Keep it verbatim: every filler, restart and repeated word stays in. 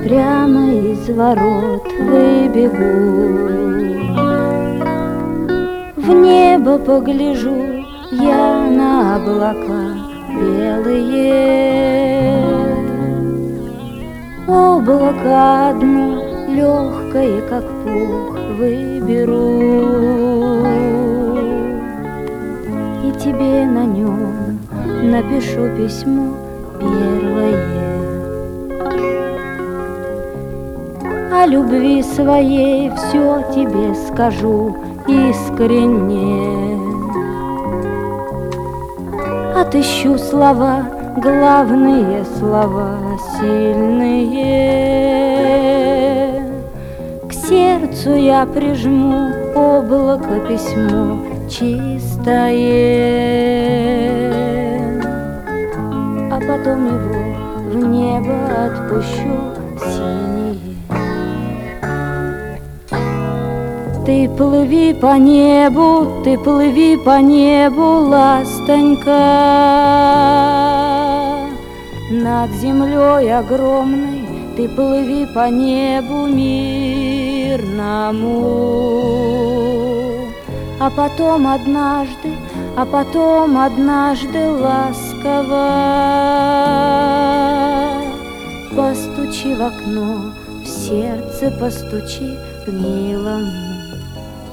прямо из ворот выбегу. В небо погляжу я на облака белые. Облако одно легкое, как пух, выберу, и тебе на нем напишу письмо первое. О любви своей все тебе скажу искренне. Отыщу слова, главные слова, сильные. К сердцу я прижму облако письмо чистое, а потом его в небо отпущу синее. Ты плыви по небу, ты плыви по небу, ластонька. Над землей огромной ты плыви по небу мирному. А потом однажды, а потом однажды ласково постучи в окно, в сердце постучи в милом.